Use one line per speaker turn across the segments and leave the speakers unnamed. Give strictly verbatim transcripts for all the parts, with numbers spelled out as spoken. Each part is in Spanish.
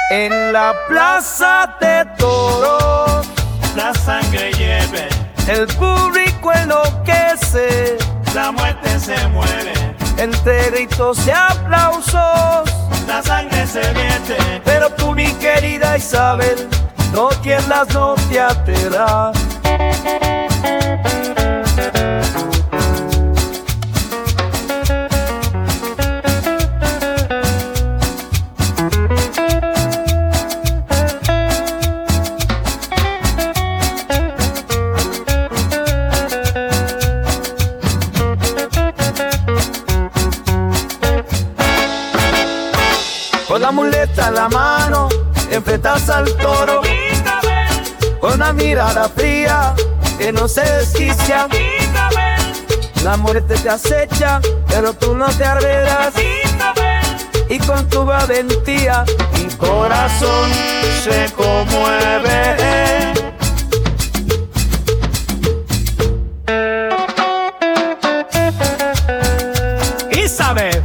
En la plaza de toros
la sangre hierve,
el público enloquece,
la muerte se mueve,
entre gritos y aplausos
la sangre se vierte.
Pero tú, mi querida Isabel, no tiendas, no te aterrás. Con la muleta en la mano, enfrentas al toro,
Isabel,
con una mirada fría que no se desquicia.
Isabel,
La muerte te acecha, pero tú no te arredas.
Isabel,
Y con tu valentía mi corazón se conmueve. Isabel.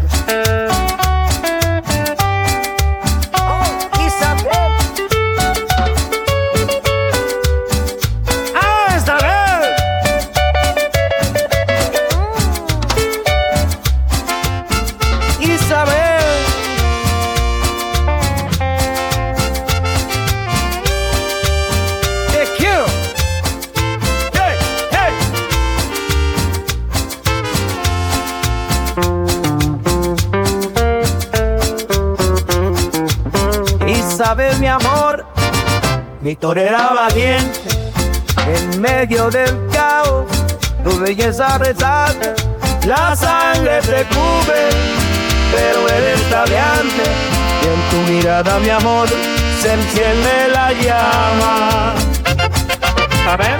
Isabel, mi amor, mi torera valiente, en medio del caos, tu belleza resalta, la sangre te cubre, pero eres radiante, y en tu mirada, mi amor, se enciende la llama. ¿Saben?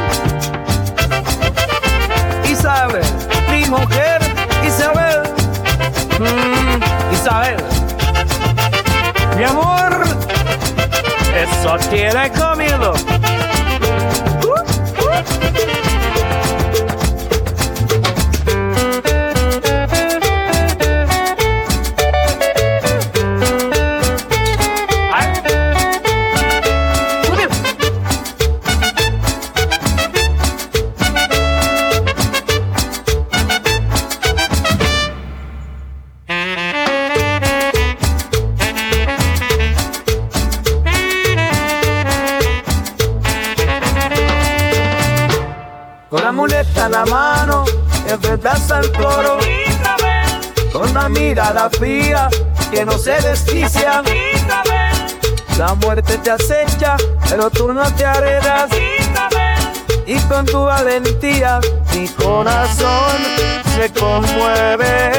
Isabel, mi mujer, Isabel, mm, Isabel, mi amor. Eso tiene comido. Con la muleta en la mano, enfrentas al toro,
Isabel,
con una mirada fría que no se desquicia.
Isabel,
La muerte te acecha, pero tú no te arredas.
Isabel,
Y con tu valentía mi corazón se conmueve.